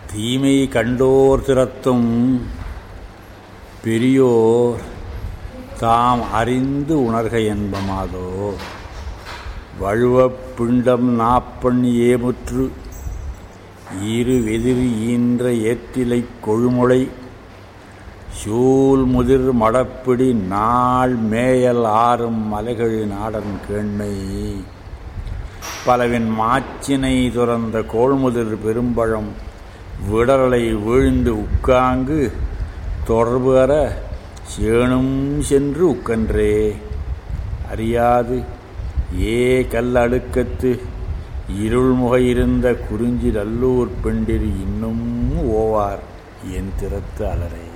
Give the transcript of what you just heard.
தீமை கண்டோர் திறத்தும் பெரியோர் தாம் அறிந்து உணர்க என்பமாதோ. வழுவப் பிண்டம் நாப்பண் ஏமுற்று இரு வெதிர் ஈன்ற ஏற்றிலை கொழுமுளை சூல் முதிர் மடப்பிடி நாள் மேயல் ஆறும் மலைகழு நாடன் கேண்மை. பலவின் மாச்சினை துறந்த கோள்முதிர் பெரும்பழம் விடரலை வீழ்ந்து உட்காங்கு தொடர்பு அற சேணும் சென்று உக்கன்றே. அறியாது ஏ கல் அடுக்கத்து இருள்முக இருந்த குறிஞ்சி நல்லூர் பெண்டிர் இன்னும் ஓவார் என் திறத்து அலரே.